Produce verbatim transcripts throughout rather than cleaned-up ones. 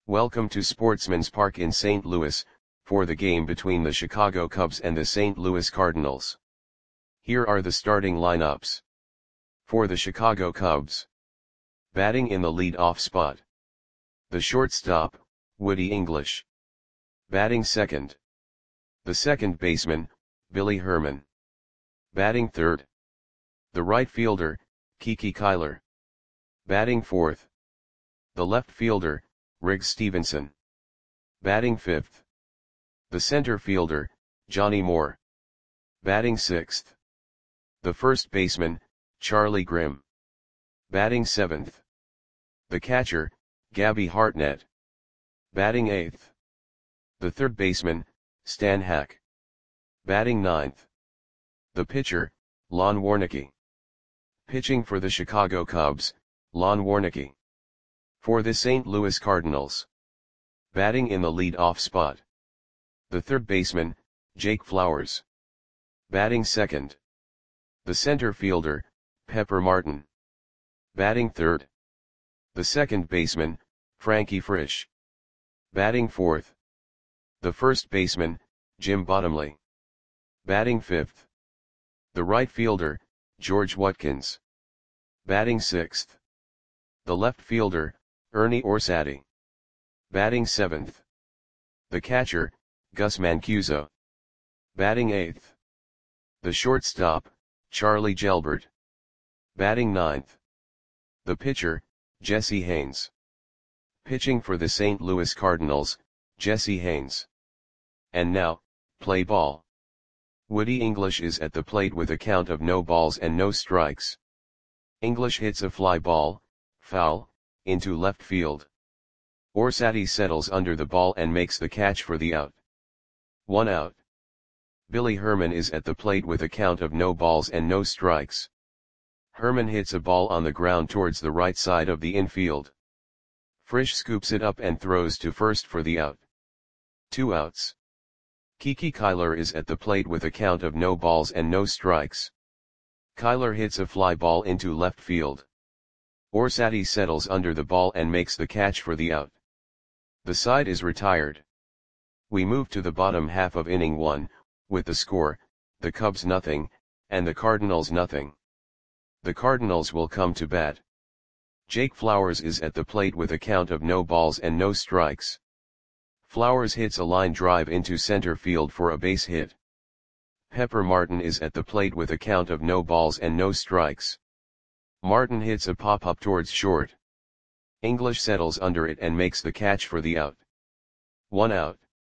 Welcome to Sportsman's Park in Saint Louis, for the game between the Chicago Cubs and the Saint Louis Cardinals. Here are the starting lineups. For the Chicago Cubs. Batting in the lead-off spot. The shortstop, Woody English. Batting second. The second baseman, Billy Herman. Batting third. The right fielder, Kiki Kyler. Batting fourth. The left fielder, Riggs Stephenson. Batting fifth. The center fielder, Johnny Moore. Batting sixth. The first baseman, Charlie Grimm. Batting seventh. The catcher, Gabby Hartnett. Batting eighth. The third baseman, Stan Hack. Batting ninth. The pitcher, Lon Warnecke. Pitching for the Chicago Cubs, Lon Warnecke. For the Saint Louis Cardinals. Batting in the lead-off spot. The third baseman, Jake Flowers. Batting second. The center fielder, Pepper Martin. Batting third. The second baseman, Frankie Frisch. Batting fourth. The first baseman, Jim Bottomley. Batting fifth. The right fielder, George Watkins. Batting sixth. The left fielder, Ernie Orsatti. Batting seventh. The catcher, Gus Mancuso. Batting eighth. The shortstop, Charlie Gelbert. Batting ninth. The pitcher, Jesse Haynes. Pitching for the Saint Louis Cardinals, Jesse Haynes. And now, play ball. Woody English is at the plate with a count of no balls and no strikes. English hits a fly ball, foul, into left field. Orsatti settles under the ball and makes the catch for the out. One out. Billy Herman is at the plate with a count of no balls and no strikes. Herman hits a ball on the ground towards the right side of the infield. Frisch scoops it up and throws to first for the out. Two outs. Kiki Kyler is at the plate with a count of no balls and no strikes. Kyler hits a fly ball into left field. Orsatti settles under the ball and makes the catch for the out. The side is retired. We move to the bottom half of inning one, with the score, the Cubs nothing, and the Cardinals nothing. The Cardinals will come to bat. Jake Flowers is at the plate with a count of no balls and no strikes. Flowers hits a line drive into center field for a base hit. Pepper Martin is at the plate with a count of no balls and no strikes. Martin hits a pop-up towards short. English settles under it and makes the catch for the out. One out.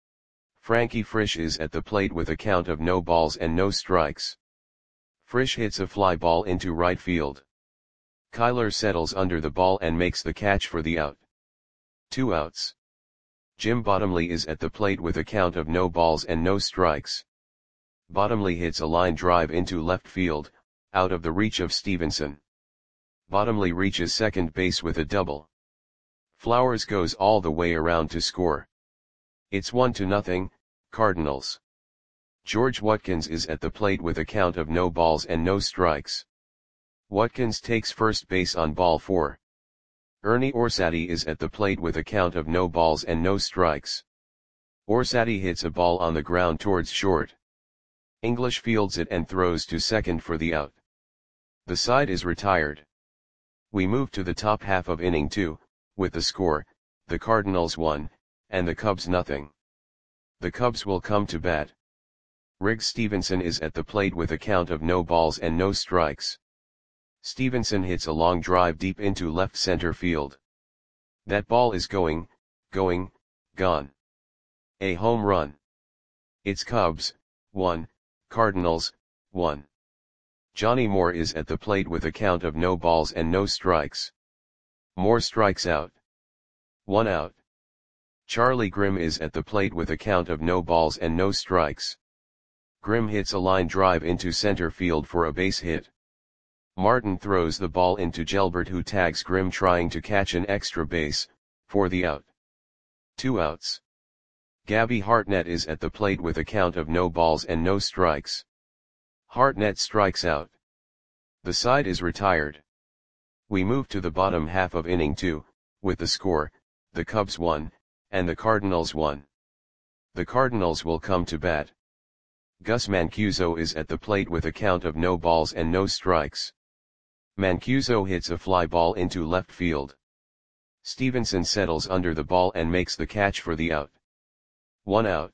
Frankie Frisch is at the plate with a count of no balls and no strikes. Frisch hits a fly ball into right field. Kyler settles under the ball and makes the catch for the out. Two outs. Jim Bottomley is at the plate with a count of no balls and no strikes. Bottomley hits a line drive into left field, out of the reach of Stephenson. Bottomley reaches second base with a double. Flowers goes all the way around to score. It's one to nothing, Cardinals. George Watkins is at the plate with a count of no balls and no strikes. Watkins takes first base on ball four. Ernie Orsatti is at the plate with a count of no balls and no strikes. Orsatti hits a ball on the ground towards short. English fields it and throws to second for the out. The side is retired. We move to the top half of inning two, with the score, the Cardinals one, and the Cubs nothing. The Cubs will come to bat. Riggs Stephenson is at the plate with a count of no balls and no strikes. Stephenson hits a long drive deep into left center field. That ball is going, going, gone. A home run. It's Cubs, one, Cardinals, one. Johnny Moore is at the plate with a count of no balls and no strikes. Moore strikes out. One out. Charlie Grimm is at the plate with a count of no balls and no strikes. Grimm hits a line drive into center field for a base hit. Martin throws the ball into Gelbert, who tags Grimm trying to catch an extra base, for the out. Two outs. Gabby Hartnett is at the plate with a count of no balls and no strikes. Hartnett strikes out. The side is retired. We move to the bottom half of inning two, with the score, the Cubs one, and the Cardinals one. The Cardinals will come to bat. Gus Mancuso is at the plate with a count of no balls and no strikes. Mancuso hits a fly ball into left field. Stevenson settles under the ball and makes the catch for the out. One out.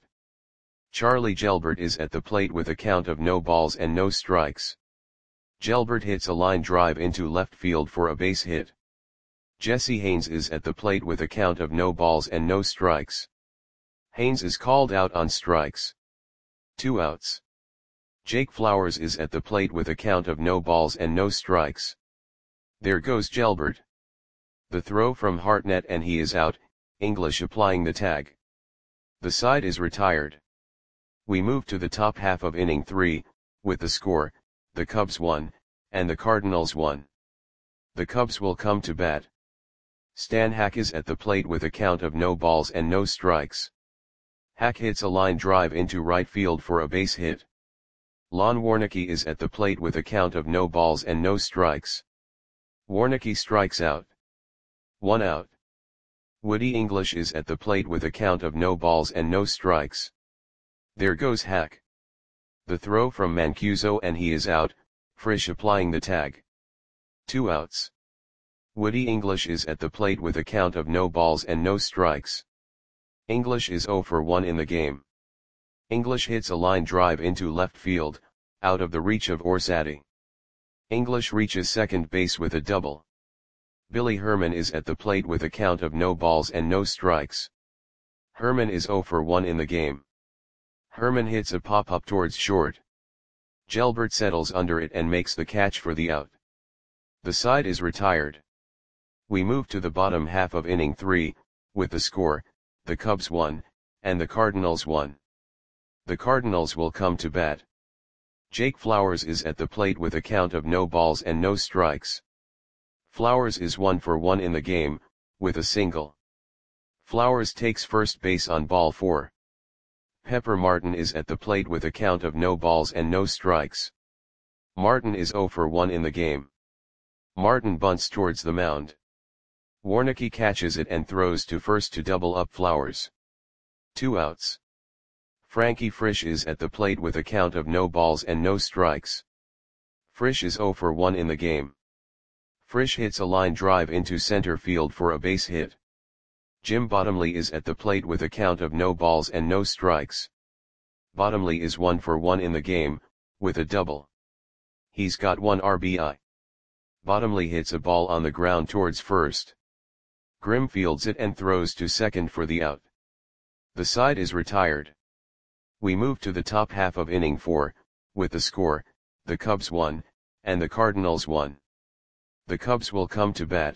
Charlie Gelbert is at the plate with a count of no balls and no strikes. Gelbert hits a line drive into left field for a base hit. Jesse Haynes is at the plate with a count of no balls and no strikes. Haynes is called out on strikes. Two outs. Jake Flowers is at the plate with a count of no balls and no strikes. There goes Gelbert. The throw from Hartnett and he is out, English applying the tag. The side is retired. We move to the top half of inning three, with the score, the Cubs one, and the Cardinals one. The Cubs will come to bat. Stan Hack is at the plate with a count of no balls and no strikes. Hack hits a line drive into right field for a base hit. Lon Warnecke is at the plate with a count of no balls and no strikes. Warnecke strikes out. One out. Woody English is at the plate with a count of no balls and no strikes. There goes Hack. The throw from Mancuso and he is out, Frisch applying the tag. Two outs. Woody English is at the plate with a count of no balls and no strikes. English is oh for one in the game. English hits a line drive into left field, out of the reach of Orsatti. English reaches second base with a double. Billy Herman is at the plate with a count of no balls and no strikes. Herman is oh for one in the game. Herman hits a pop-up towards short. Gelbert settles under it and makes the catch for the out. The side is retired. We move to the bottom half of inning three, with the score, the Cubs one, and the Cardinals one. The Cardinals will come to bat. Jake Flowers is at the plate with a count of no balls and no strikes. Flowers is one for one in the game, with a single. Flowers takes first base on ball four. Pepper Martin is at the plate with a count of no balls and no strikes. Martin is oh for one in the game. Martin bunts towards the mound. Warnecke catches it and throws to first to double up Flowers. Two outs. Frankie Frisch is at the plate with a count of no balls and no strikes. Frisch is oh for one in the game. Frisch hits a line drive into center field for a base hit. Jim Bottomley is at the plate with a count of no balls and no strikes. Bottomley is one for one in the game, with a double. He's got one R B I. Bottomley hits a ball on the ground towards first. Grimm fields it and throws to second for the out. The side is retired. We move to the top half of inning four, with the score, the Cubs one, and the Cardinals one. The Cubs will come to bat.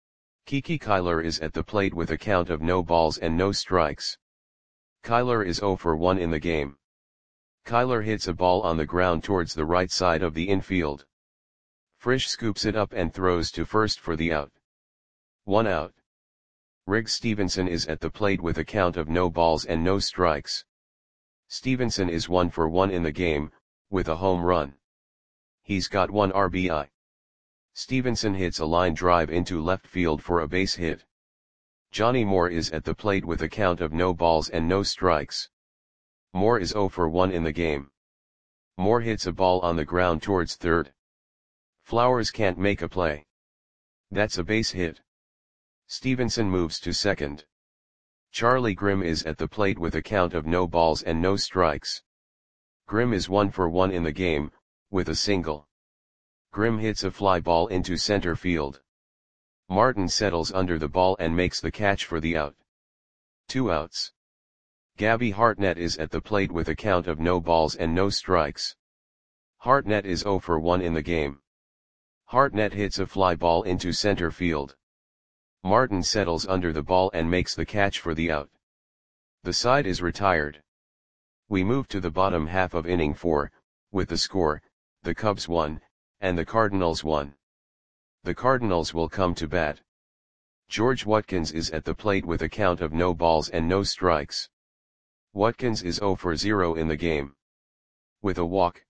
Kiki Kyler is at the plate with a count of no balls and no strikes. Kyler is oh for one in the game. Kyler hits a ball on the ground towards the right side of the infield. Frisch scoops it up and throws to first for the out. One out. Riggs Stevenson is at the plate with a count of no balls and no strikes. Stevenson is one for one in the game, with a home run. He's got one R B I. Stevenson hits a line drive into left field for a base hit. Johnny Moore is at the plate with a count of no balls and no strikes. Moore is oh for one in the game. Moore hits a ball on the ground towards third. Flowers can't make a play. That's a base hit. Stevenson moves to second. Charlie Grimm is at the plate with a count of no balls and no strikes. Grimm is one for one in the game, with a single. Grimm hits a fly ball into center field. Martin settles under the ball and makes the catch for the out. Two outs. Gabby Hartnett is at the plate with a count of no balls and no strikes. Hartnett is oh for one in the game. Hartnett hits a fly ball into center field. Martin settles under the ball and makes the catch for the out. The side is retired. We move to the bottom half of inning four, with the score, the Cubs one, and the Cardinals one. The Cardinals will come to bat. George Watkins is at the plate with a count of no balls and no strikes. Watkins is oh for zero in the game. With a walk.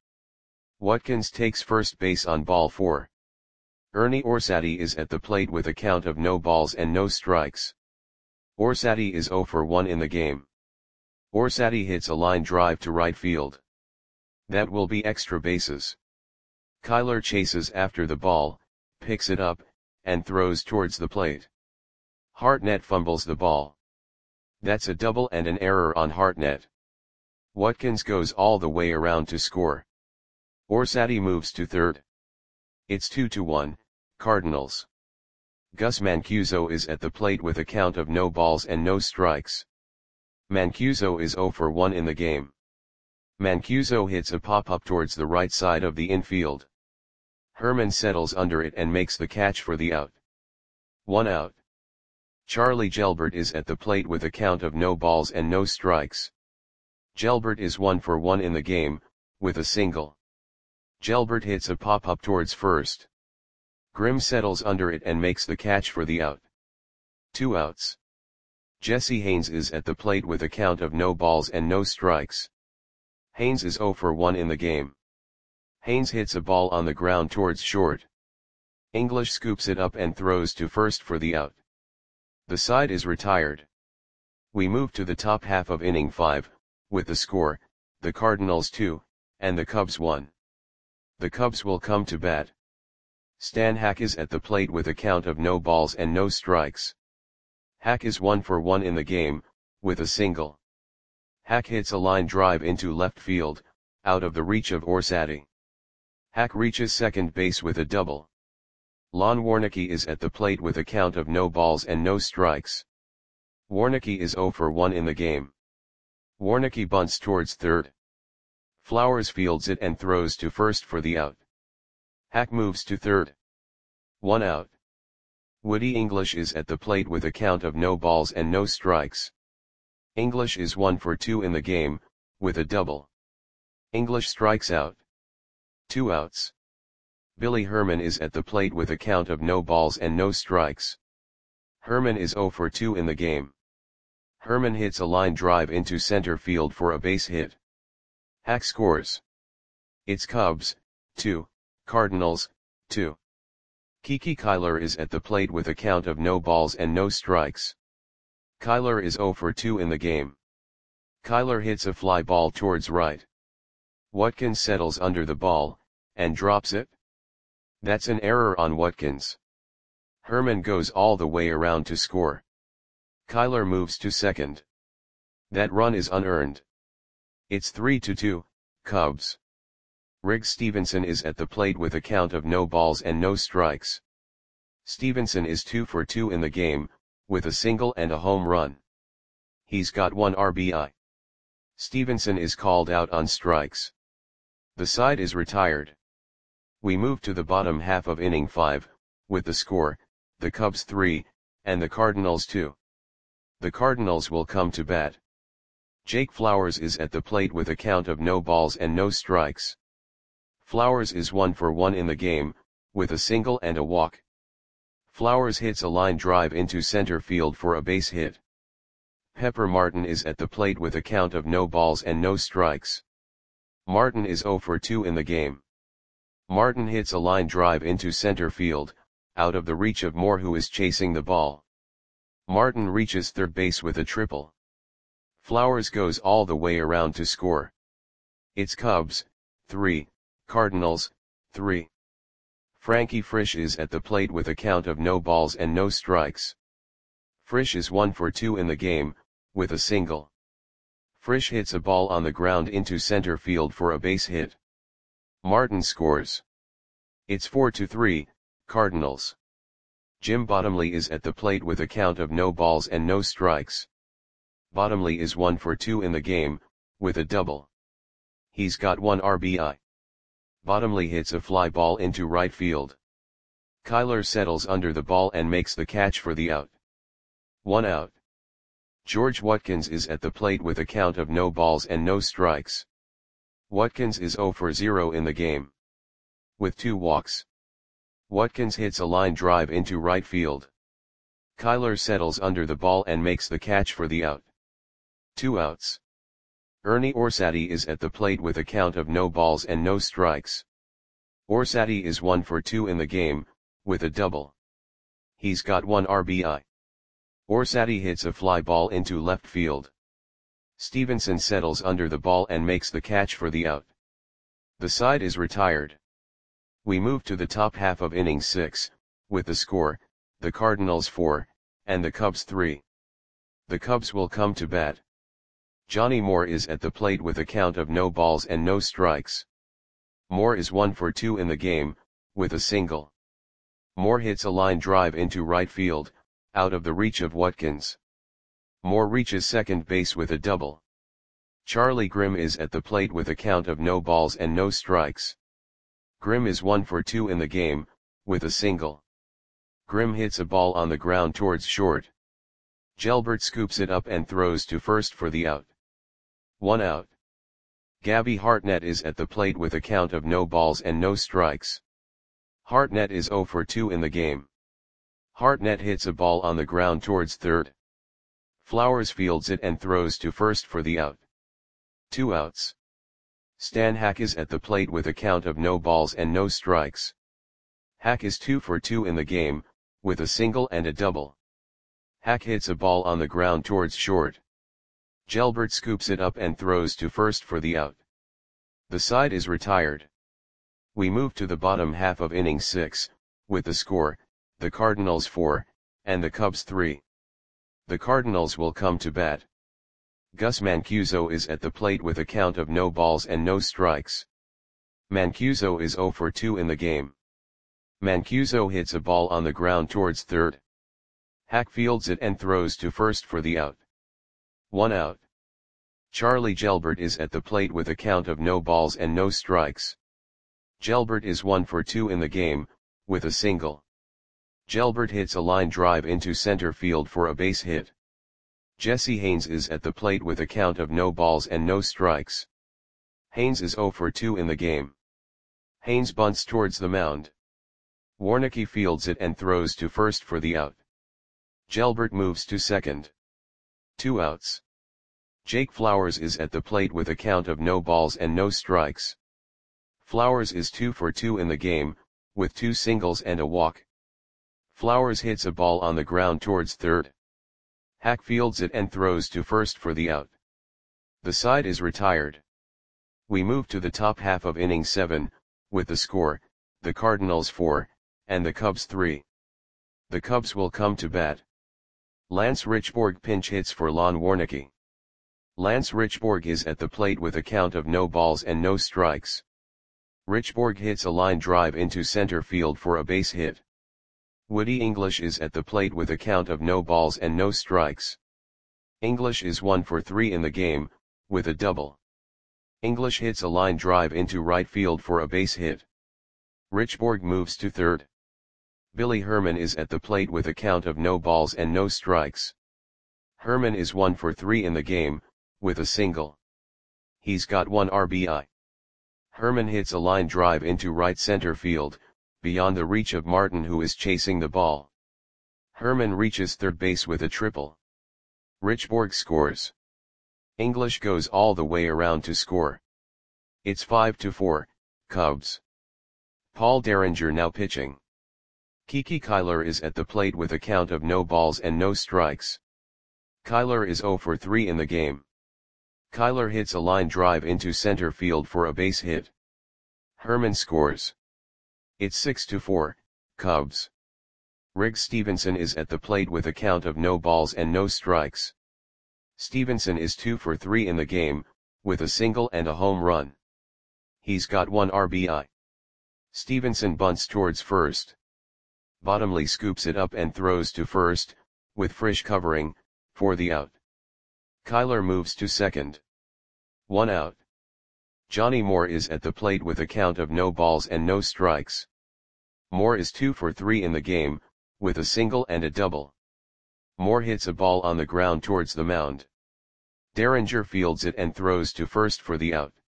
Watkins takes first base on ball four. Ernie Orsatti is at the plate with a count of no balls and no strikes. Orsatti is zero for one in the game. Orsatti hits a line drive to right field. That will be extra bases. Kyler chases after the ball, picks it up, and throws towards the plate. Hartnett fumbles the ball. That's a double and an error on Hartnett. Watkins goes all the way around to score. Orsatti moves to third. It's two to one, Cardinals. Gus Mancuso is at the plate with a count of no balls and no strikes. Mancuso is zero for one in the game. Mancuso hits a pop-up towards the right side of the infield. Herman settles under it and makes the catch for the out. One out. Charlie Gelbert is at the plate with a count of no balls and no strikes. Gelbert is one for one in the game, with a single. Gelbert hits a pop-up towards first. Grimm settles under it and makes the catch for the out. Two outs. Jesse Haynes is at the plate with a count of no balls and no strikes. Haynes is zero for one in the game. Haynes hits a ball on the ground towards short. English scoops it up and throws to first for the out. The side is retired. We move to the top half of inning five, with the score, the Cardinals two, and the Cubs one. The Cubs will come to bat. Stan Hack is at the plate with a count of no balls and no strikes. Hack is one for one in the game, with a single. Hack hits a line drive into left field, out of the reach of Orsatti. Hack reaches second base with a double. Lon Warnecke is at the plate with a count of no balls and no strikes. Warnecke is zero for one in the game. Warnecke bunts towards third. Flowers fields it and throws to first for the out. Hack moves to third. One out. Woody English is at the plate with a count of no balls and no strikes. English is one for two in the game, with a double. English strikes out. Two outs. Billy Herman is at the plate with a count of no balls and no strikes. Herman is zero for two in the game. Herman hits a line drive into center field for a base hit. Hack scores. It's Cubs, two, Cardinals, two. Kiki Kyler is at the plate with a count of no balls and no strikes. Kyler is zero for two in the game. Kyler hits a fly ball towards right. Watkins settles under the ball, and drops it. That's an error on Watkins. Herman goes all the way around to score. Kyler moves to second. That run is unearned. It's three to two, Cubs. Riggs Stevenson is at the plate with a count of no balls and no strikes. Stevenson is two for two in the game, with a single and a home run. He's got one R B I. Stevenson is called out on strikes. The side is retired. We move to the bottom half of inning five, with the score, the Cubs three, and the Cardinals two. The Cardinals will come to bat. Jake Flowers is at the plate with a count of no balls and no strikes. Flowers is one for one in the game, with a single and a walk. Flowers hits a line drive into center field for a base hit. Pepper Martin is at the plate with a count of no balls and no strikes. Martin is zero for two in the game. Martin hits a line drive into center field, out of the reach of Moore, who is chasing the ball. Martin reaches third base with a triple. Flowers goes all the way around to score. It's Cubs, three, Cardinals, three. Frankie Frisch is at the plate with a count of no balls and no strikes. Frisch is one for two in the game, with a single. Frisch hits a ball on the ground into center field for a base hit. Martin scores. It's four to three, Cardinals. Jim Bottomley is at the plate with a count of no balls and no strikes. Bottomley is one for two in the game, with a double. He's got one R B I. Bottomley hits a fly ball into right field. Kyler settles under the ball and makes the catch for the out. One out. George Watkins is at the plate with a count of no balls and no strikes. Watkins is zero for zero in the game. With two walks. Watkins hits a line drive into right field. Kyler settles under the ball and makes the catch for the out. Two outs. Ernie Orsatti is at the plate with a count of no balls and no strikes. Orsatti is one for two in the game, with a double. He's got one R B I. Orsatti hits a fly ball into left field. Stevenson settles under the ball and makes the catch for the out. The side is retired. We move to the top half of inning six, with the score, the Cardinals four, and the Cubs three. The Cubs will come to bat. Johnny Moore is at the plate with a count of no balls and no strikes. Moore is one for two in the game, with a single. Moore hits a line drive into right field, out of the reach of Watkins. Moore reaches second base with a double. Charlie Grimm is at the plate with a count of no balls and no strikes. Grimm is one for two in the game, with a single. Grimm hits a ball on the ground towards short. Gelbert scoops it up and throws to first for the out. One out. Gabby Hartnett is at the plate with a count of no balls and no strikes. Hartnett is zero for two in the game. Hartnett hits a ball on the ground towards third. Flowers fields it and throws to first for the out. Two outs. Stan Hack is at the plate with a count of no balls and no strikes. Hack is two for two in the game, with a single and a double. Hack hits a ball on the ground towards short. Gelbert scoops it up and throws to first for the out. The side is retired. We move to the bottom half of inning six, with the score, the Cardinals four, and the Cubs three. The Cardinals will come to bat. Gus Mancuso is at the plate with a count of no balls and no strikes. Mancuso is zero for two in the game. Mancuso hits a ball on the ground towards third. Hack fields it and throws to first for the out. One out. Charlie Gelbert is at the plate with a count of no balls and no strikes. Gelbert is one for two in the game, with a single. Gelbert hits a line drive into center field for a base hit. Jesse Haynes is at the plate with a count of no balls and no strikes. Haynes is zero for two in the game. Haynes bunts towards the mound. Warnecke fields it and throws to first for the out. Gelbert moves to second. Two outs. Jake Flowers is at the plate with a count of no balls and no strikes. Flowers is two for two in the game, with two singles and a walk. Flowers hits a ball on the ground towards third. Hack fields it and throws to first for the out. The side is retired. We move to the top half of inning seven, with the score, the Cardinals four, and the Cubs three. The Cubs will come to bat. Lance Richborg pinch hits for Lon Warnecke. Lance Richborg is at the plate with a count of no balls and no strikes. Richborg hits a line drive into center field for a base hit. Woody English is at the plate with a count of no balls and no strikes. English is one for three in the game, with a double. English hits a line drive into right field for a base hit. Richborg moves to third. Billy Herman is at the plate with a count of no balls and no strikes. Herman is one for three in the game, with a single. He's got one R B I. Herman hits a line drive into right center field, beyond the reach of Martin, who is chasing the ball. Herman reaches third base with a triple. Richborg scores. English goes all the way around to score. It's five to four, Cubs. Paul Derringer now pitching. Kiki Kyler is at the plate with a count of no balls and no strikes. Kyler is zero for three in the game. Kyler hits a line drive into center field for a base hit. Herman scores. It's six to four, Cubs. Riggs Stevenson is at the plate with a count of no balls and no strikes. Stevenson is two for three in the game, with a single and a home run. He's got one R B I. Stevenson bunts towards first. Bottomley scoops it up and throws to first, with Frisch covering, for the out. Kyler moves to second. One out. Johnny Moore is at the plate with a count of no balls and no strikes. Moore is two for three in the game, with a single and a double. Moore hits a ball on the ground towards the mound. Derringer fields it and throws to first for the out.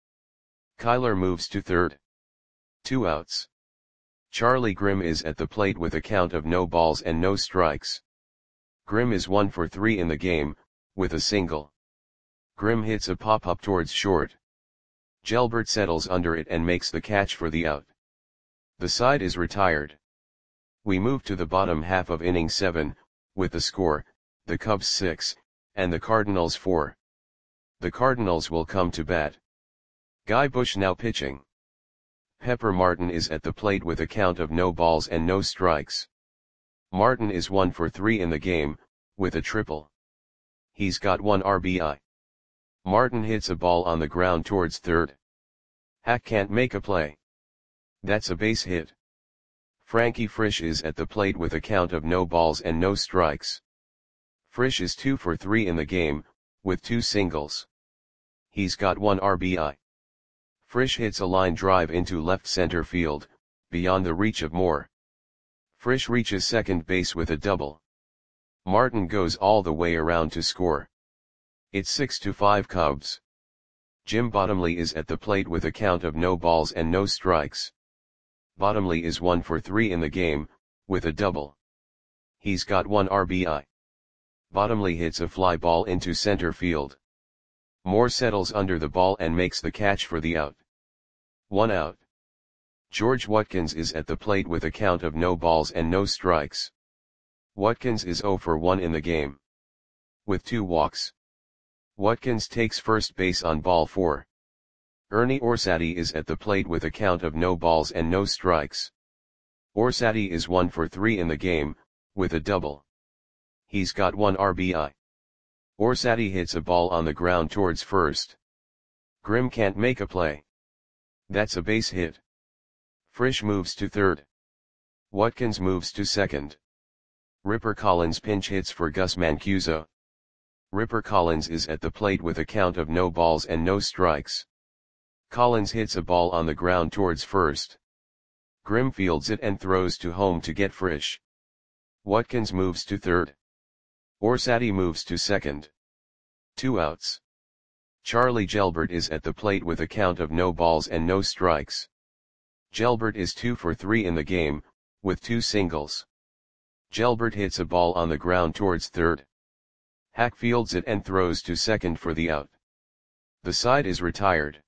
Kyler moves to third. Two outs. Charlie Grimm is at the plate with a count of no balls and no strikes. Grimm is one for three in the game, with a single. Grimm hits a pop-up towards short. Gelbert settles under it and makes the catch for the out. The side is retired. We move to the bottom half of inning seven, with the score, the Cubs six, and the Cardinals four. The Cardinals will come to bat. Guy Bush now pitching. Pepper Martin is at the plate with a count of no balls and no strikes. Martin is one for three in the game, with a triple. He's got one R B I. Martin hits a ball on the ground towards third. Hack can't make a play. That's a base hit. Frankie Frisch is at the plate with a count of no balls and no strikes. Frisch is two for three in the game, with two singles. He's got one R B I. Frisch hits a line drive into left center field, beyond the reach of Moore. Frisch reaches second base with a double. Martin goes all the way around to score. It's six to five Cubs. Jim Bottomley is at the plate with a count of no balls and no strikes. Bottomley is one for three in the game, with a double. He's got one R B I. Bottomley hits a fly ball into center field. Moore settles under the ball and makes the catch for the out. One out. George Watkins is at the plate with a count of no balls and no strikes. Watkins is zero for one in the game, with two walks. Watkins takes first base on ball four. Ernie Orsatti is at the plate with a count of no balls and no strikes. Orsatti is one for three in the game, with a double. He's got one R B I. Orsatti hits a ball on the ground towards first. Grimm can't make a play. That's a base hit. Frisch moves to third. Watkins moves to second. Ripper Collins pinch hits for Gus Mancuso. Ripper Collins is at the plate with a count of no balls and no strikes. Collins hits a ball on the ground towards first. Grimm fields it and throws to home to get Frisch. Watkins moves to third. Orsatti moves to second. Two outs. Charlie Gelbert is at the plate with a count of no balls and no strikes. Gelbert is two for three in the game, with two singles. Gelbert hits a ball on the ground towards third. Hack fields it and throws to second for the out. The side is retired.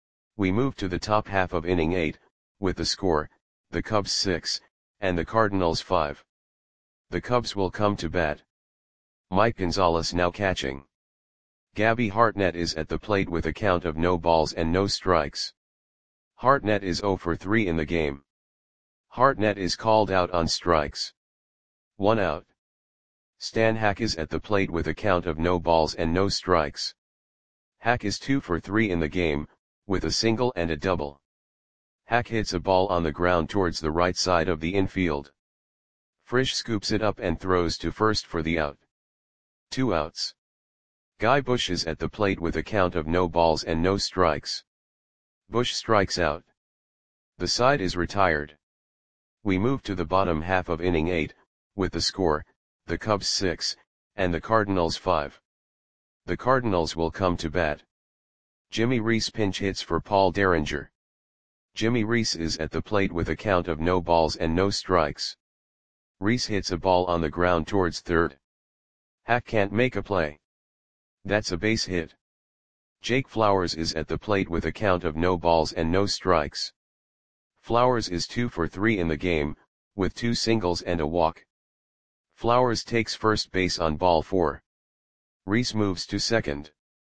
We move to the top half of inning eight, with the score, the Cubs six, and the Cardinals five. The Cubs will come to bat. Mike Gonzalez now catching. Gabby Hartnett is at the plate with a count of no balls and no strikes. Hartnett is zero for three in the game. Hartnett is called out on strikes. One out. Stan Hack is at the plate with a count of no balls and no strikes. Hack is two for three in the game, with a single and a double. Hack hits a ball on the ground towards the right side of the infield. Frisch scoops it up and throws to first for the out. Two outs. Guy Bush is at the plate with a count of no balls and no strikes. Bush strikes out. The side is retired. We move to the bottom half of inning eight, with the score, the Cubs six, and the Cardinals five. The Cardinals will come to bat. Jimmy Reese pinch hits for Paul Derringer. Jimmy Reese is at the plate with a count of no balls and no strikes. Reese hits a ball on the ground towards third. Hack can't make a play. That's a base hit. Jake Flowers is at the plate with a count of no balls and no strikes. Flowers is two for three in the game, with two singles and a walk. Flowers takes first base on ball four. Reese moves to second.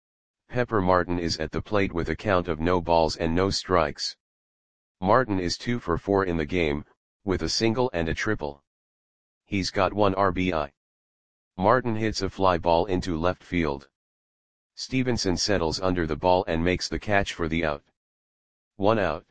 Pepper Martin is at the plate with a count of no balls and no strikes. Martin is two for four in the game, with a single and a triple. He's got one R B I. Martin hits a fly ball into left field. Stevenson settles under the ball and makes the catch for the out. One out.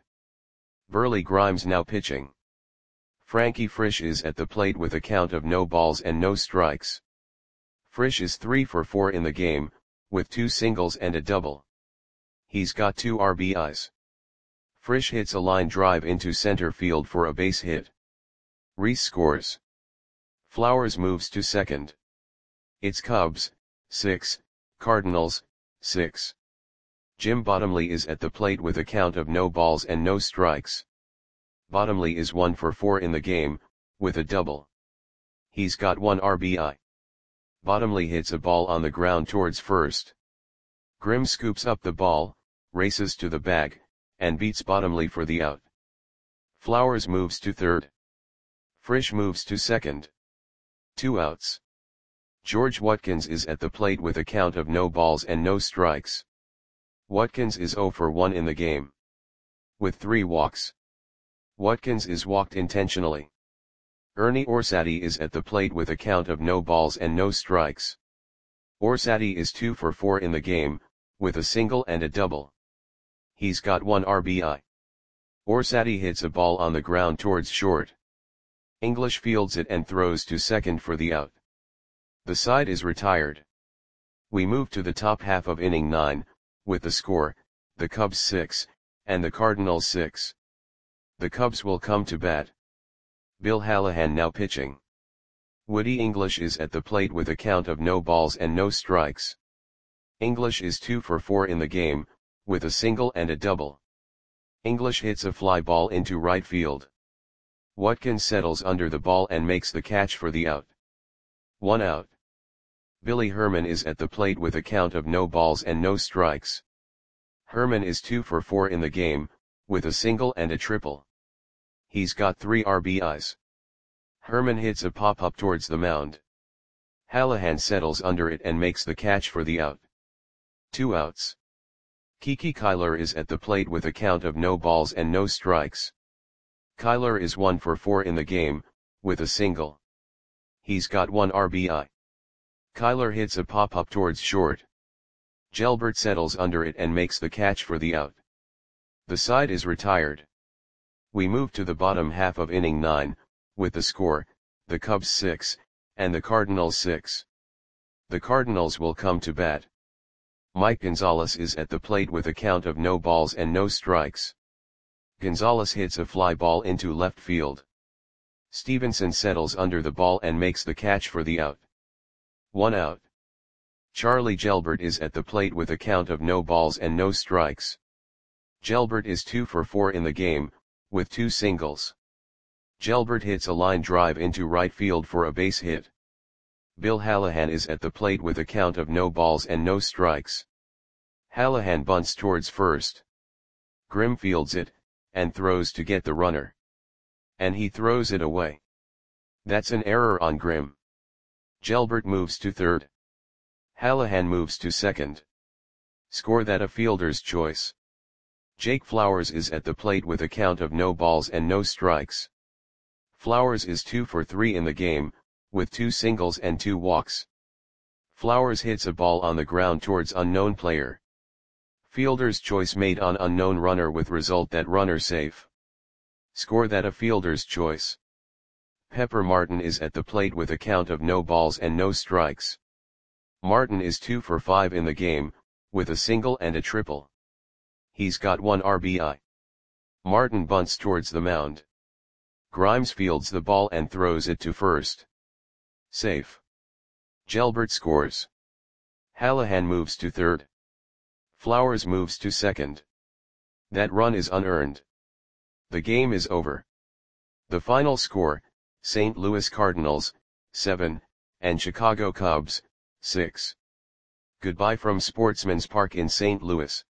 Burley Grimes now pitching. Frankie Frisch is at the plate with a count of no balls and no strikes. Frisch is three for four in the game, with two singles and a double. He's got two R B Is. Frisch hits a line drive into center field for a base hit. Reese scores. Flowers moves to second. It's Cubs, six, Cardinals, six. Jim Bottomley is at the plate with a count of no balls and no strikes. Bottomley is one for four in the game, with a double. He's got one R B I. Bottomley hits a ball on the ground towards first. Grimm scoops up the ball, races to the bag, and beats Bottomley for the out. Flowers moves to third. Frisch moves to second. Two outs. George Watkins is at the plate with a count of no balls and no strikes. Watkins is zero for one in the game, with three walks. Watkins is walked intentionally. Ernie Orsatti is at the plate with a count of no balls and no strikes. Orsatti is two for four in the game, with a single and a double. He's got one R B I. Orsatti hits a ball on the ground towards short. English fields it and throws to second for the out. The side is retired. We move to the top half of inning nine, with the score, the Cubs six, and the Cardinals six. The Cubs will come to bat. Bill Hallahan now pitching. Woody English is at the plate with a count of no balls and no strikes. English is two for four in the game, with a single and a double. English hits a fly ball into right field. Watkins settles under the ball and makes the catch for the out. One out. Billy Herman is at the plate with a count of no balls and no strikes. Herman is two for four in the game, with a single and a triple. He's got three R B Is. Herman hits a pop-up towards the mound. Hallahan settles under it and makes the catch for the out. Two outs. Kiki Kyler is at the plate with a count of no balls and no strikes. Kyler is one for four in the game, with a single. He's got one R B I. Kyler hits a pop-up towards short. Gelbert settles under it and makes the catch for the out. The side is retired. We move to the bottom half of inning nine, with the score, the Cubs six, and the Cardinals six. The Cardinals will come to bat. Mike Gonzalez is at the plate with a count of no balls and no strikes. Gonzalez hits a fly ball into left field. Stevenson settles under the ball and makes the catch for the out. One out. Charlie Gelbert is at the plate with a count of no balls and no strikes. Gelbert is two for four in the game, with two singles. Gelbert hits a line drive into right field for a base hit. Bill Hallahan is at the plate with a count of no balls and no strikes. Hallahan bunts towards first. Grimm fields it, and throws to get the runner. And he throws it away. That's an error on Grimm. Gelbert moves to third. Hallahan moves to second. Score that a fielder's choice. Jake Flowers is at the plate with a count of no balls and no strikes. Flowers is two for three in the game, with two singles and two walks. Flowers hits a ball on the ground towards unknown player. Fielder's choice made on unknown runner with result that runner safe. Score that a fielder's choice. Pepper Martin is at the plate with a count of no balls and no strikes. Martin is two for five in the game, with a single and a triple. He's got one R B I. Martin bunts towards the mound. Grimes fields the ball and throws it to first. Safe. Gelbert scores. Hallahan moves to third. Flowers moves to second. That run is unearned. The game is over. The final score, Saint Louis Cardinals, seven, and Chicago Cubs, six. Goodbye from Sportsman's Park in Saint Louis.